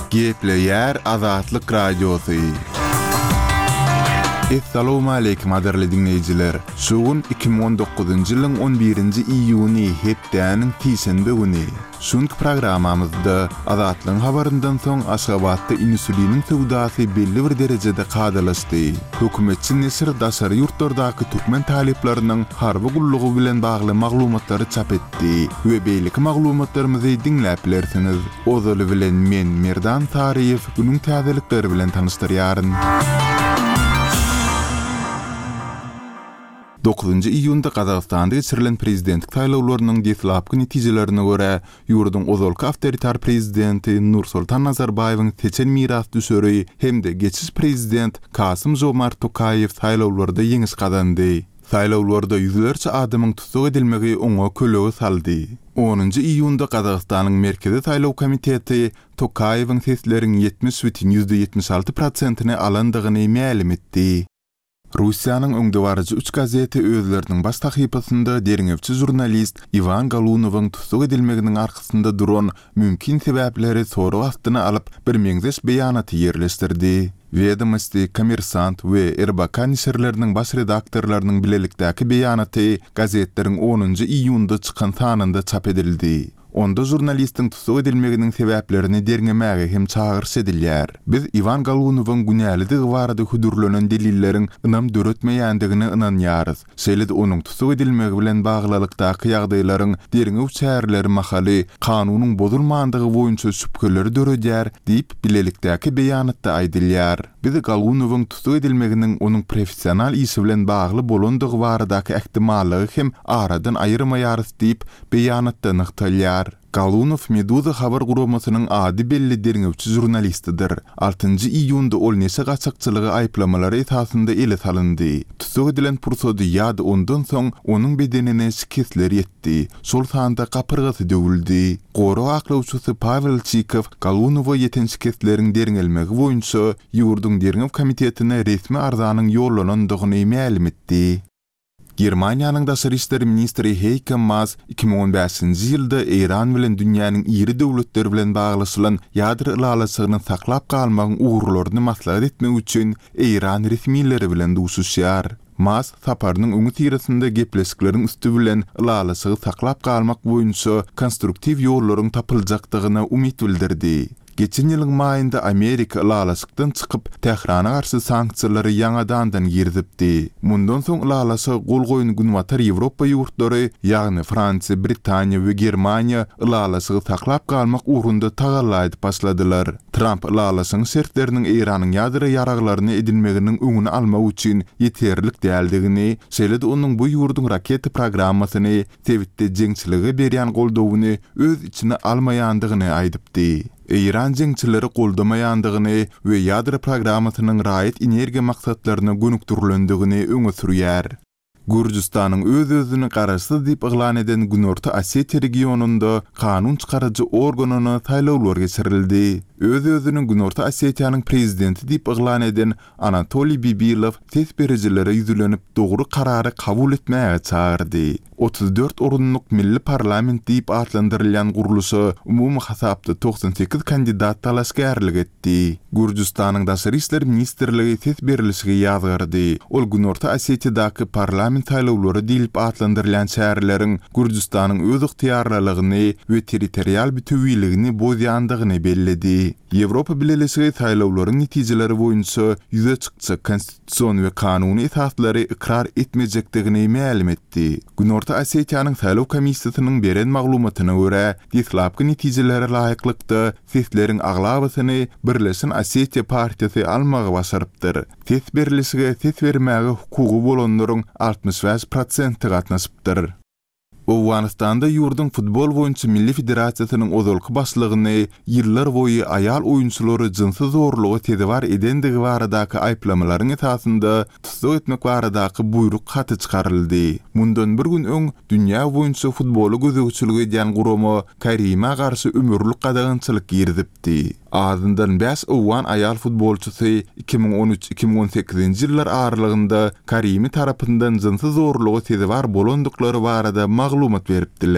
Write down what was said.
Gepleyer Azatlyk Radiosu. Assalamu alaykum adarly dinleyijiler. Şugun 2019-njy ýylyň 11-nji iýuny hepdäniň tiýsenbe güni. Şunky programamyzda Azatlyň habaryndan soň Aşgabatda insulinin töwdasy belli bir derejede kadalaşdy. Hökümetçi Nesir daşary ýurtlardaky türkmen talepleriniň harby gullugy bilen bagly maglumatlary çap etdi. We beýleki maglumatlarymyzy dinläp bilersiniz. Ozaly bilen men Merdan Tariýew günüň täzelikleri bilen tanışdyrýaryn. 9-njy iýunda Gazagystanda geçirilen prezidentlik saýlawlarynyň deslapky netijelerine görä, ýurdun ozalky awtoritar prezidenti Nursultan Nazarbayewiň seçen miras düşeri hemde geçiş prezident Kasym-Jomart Tokayew saýlawlarda ýeňiş kazandy. Saýlawlarda ýüzlerçe adamyň tutuk edilmegi oňa kölegi saldy. 10-njy iýunda Gazagystanyň Merkezi Saýlaw Komiteti Tokayewiň sesleriň 70,76%-ni alandygyny ma'lum etdi. Russiýanyň öňdewarjy 3 gazeti özleriniň baş tahypasynda deriňewçi jurnalist Ivan Galunowyň tutuk edilmeginiň arkasynda duran mümkin sebäpleri soru astyna alyp bir meňzeş beýanaty ýerleşdirdi. Vedomosti, Kommersant we RBK nisirleriniň baş redaktorlarynyň bilelikdäki beýanaty gazetleriň 10-njy iýunda çykan sanynda çap edildi. Onda jurnalistiň tutuk edilmeginiň sebäplerini derňemäge hem çağırş edilýär. Biz Ivan Galunowyň günälidi barada hudurlanan delilleriň ynam döretmeýändigine ynanýarys. Şeýle-de onuň tutuk edilmegi bilen baglylykdaky ýagdaýlaryň derňew çäherleri mahaly kanunyň bozulmandygy boýunça şüpheleri döredýär diýip bilelikdäki beýanatda aýdylýar. Biz Galunowyň tutuk edilmeginiň onuň professional işi bilen bagly bolandygy baradaky ähtimallygy hem aradan aýyrmaýarys diýip beýanatda nykdalýar. Galunow Meduza habar guramasynyň ady belli derňewçi jurnalistidir. 6-njy iýunda ol nese gaçakçylygy aýplamalary esasynda ele salyndy. Tutuk edilen pursady ýa-da ondan soň onuň bedenine şikestler ýetdi. Şol sanda gapyrgasy döwüldi. Goro aklawçysy Pavel Chikov Galunowa ýeten şikestleriň derňelmegi boýunça ýurdun derňew komitetine resmi arzanyň ýollanandygyny ma'lum etdi. Germaniýanyň daşary işleri ministri Heiko Maas 2015-nji ýylda Iran bilen dünýäniň iri döwletleri bilen baglaşylan ýadro ilalasygyny saklap galmagyň uğurlaryny maslahat etmek üçin Iran resmiýetleri bilen duşuşýar. Maas saparynyň öňü tirasynda gepleşikleriň üstü bilen ilalasygy saklap galmak boýunça konstruktiw ýollaryň tapyljakdygyna umyt bildirdi. Geçen ýylyň maýynda Amerika ilalasykdan çykyp Tehrana garşy sanksiýalary ýaňadan girdipdi. Mundan soň ilalasy gol goýun günwatar Ýewropa ýurtlary, ýagny Fransiýa, Britaniýa we Germaniýa ilalasy saklap galmak uğrunda tagallaýdy başladylar. Trump ilalasyň şertleriniň Iranyň ýadro ýaraglaryny edilmeginiň öňüni almak üçin ýeterlik däldigini, şeýle-de onuň bu ýurdun raket programmasyny tewitde jeňçiligi berýän goldawyny öz içine almaýandygyny aýdypdy. İran jeňçileri goldamaýandygyny we ýadro programmasynyň raýat energiýa maksatlaryna gönükdirilendigini öňe sürýär. Gürjistanyň öz-özüni garaşsyz diýip yglan eden Günorta Osetiýa regionunda kanun çykarjy organyna saýlawlar geçirildi. Öz-özüni Günorta Osetiýanyň prezidenti diýip yglan eden Anatoly Bibilow ses berejilere ýüzlenip dogry karary kabul etmäge çağırdy. 34 orunluk milli parlament diýip atlandyrylýan guruluşy umumy hasapda 98 kandidat talaşgärlik etdi. Gürjistanyň daşary işler ministrligi ses berilişige ýazgardy. Ol Günorta Osetiýadaky parlament saýlawlary diýilip atlandyrylýan şäherleriň Gürjistanyň öz ygtyýarlygyny we territorial bütünligini bozýandygyny belledi. Ýewropa Birleşigi saýlawlaryň netijeleri boýunça ýüze çykjak konstitusiýon we kanuny esaslary ikrar etmejekdigini ma'lum etdi. Günorta Osetiýanyň saýlaw komissiýasynyň beren maglumatyna görä, deslapky netijelere laýyklykda sesleriň aglabasyny Birleşen Osetiýa partiýasy almagy başarypdyr. Ses berilişige ses bermäge hukugy bolanlaryň 65% gatnaşypdyr. Owganistanda ýurdun futbol boýunça milli federasiýasynyň ozalky başlygyny ýyllar boýy aýal oýunçulary jynsyz zorlugy tedewar edendigi baradaky aýplamalaryň esasynda tutuk etmek baradaky buyruk haty çykaryldy. Mundan bir gün öň dünýä boýunça futbolu gözegçiligi edýän gurama Karima garşy ömürlük gadagynçylyk girdipdi. Azyndan 5 owgan aýal futbolçusy 2013-2018-nji ýyllar aralygynda Karimi tarapyndan jynsyz zorlugy tedewar bolandyklary barada maglumat beripdiler.